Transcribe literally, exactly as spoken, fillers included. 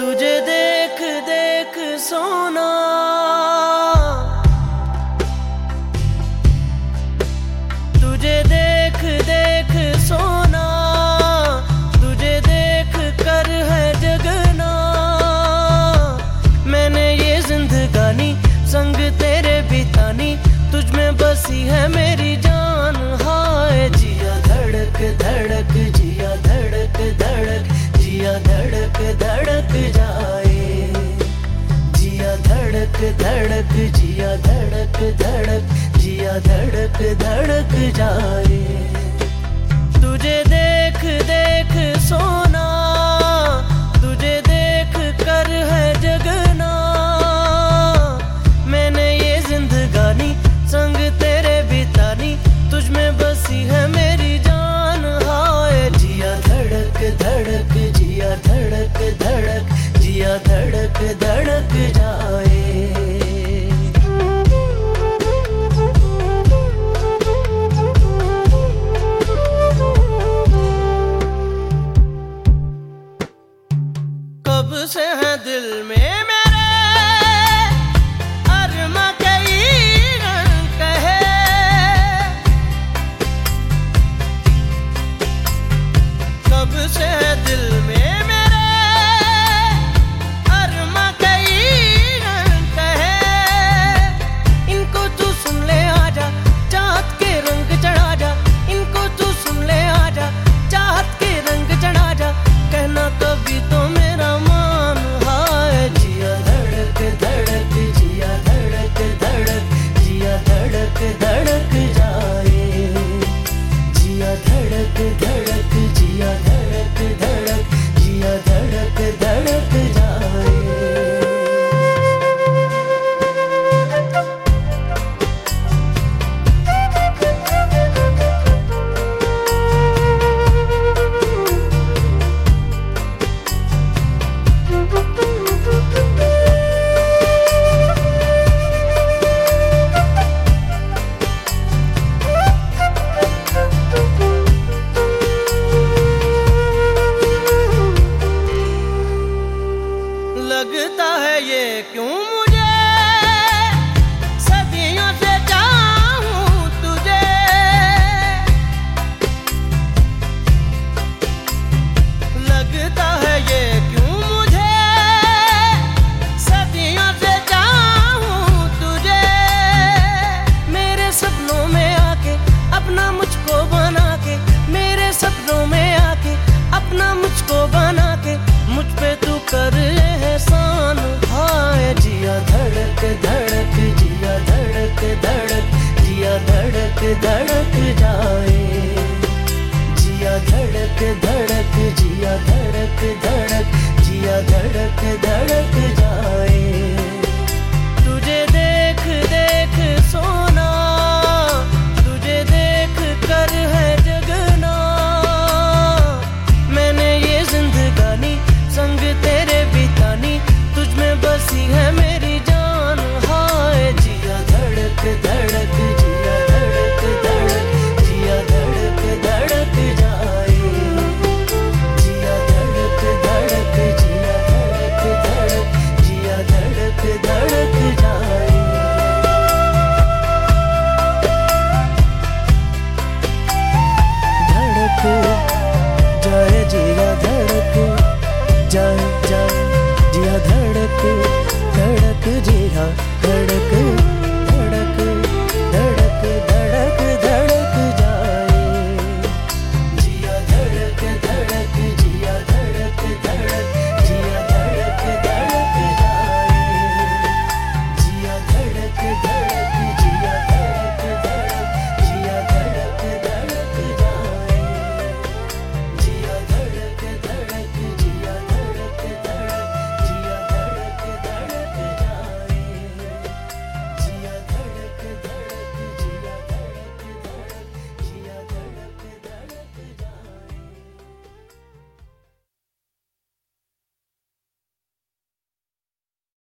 तुझे देख देख सोना, तुझे देख देख सोना, तुझे देख कर है जगना। मैंने ये जिंदगानी संग तेरे बितानी, तुझ में बसी है मेरी जान। हाय जिया धड़क धड़क, जिया धड़क धड़क, जिया धड़क धड़क जाए। जिया धड़क धड़क, जिया धड़क धड़क, जिया धड़क धड़क जाए। तुझे देख देख सोना, तुझे देख कर है जगना। मैंने ये जिंदगानी संग तेरे बितानी, तुझ में बसी है मेरी जान। हाय जिया धड़क धड़क, जिया धड़क धड़क, जिया धड़क धड़क जाए। कब से है दिल में मेरे अरमा कई रंग कहे। कब से है दिल में मेरे अरमा कई रंग कहे। इनको तू सुन ले आजा, चाहत के रंग चढ़ा जा। इनको तू सुन ले आजा, चाहत के रंग चढ़ा जा। कहना कभी तो मेरा मान। हाय जिया धड़क धड़क, जिया धड़क धड़क, जिया धड़क धड़क जाए। जिया धड़क धड़क, जिया धड़क धड़क, जिया धड़क धड़क जाए। लगता है ये क्यों मुझे सदियों से चाहूं तुझे। लगता है ये क्यों मुझे सदियों से चाहूं तुझे। मेरे सपनों में आके अपना मुझको बना के, मेरे सपनों में आके अपना मुझको बना के, मुझ पे तू कर एहसान। हाय जिया धड़क धड़क, जिया धड़क धड़क, जिया धड़क धड़क जाए। जिया धड़क धड़क, जिया धड़क धड़क, जिया धड़क धड़क जाए।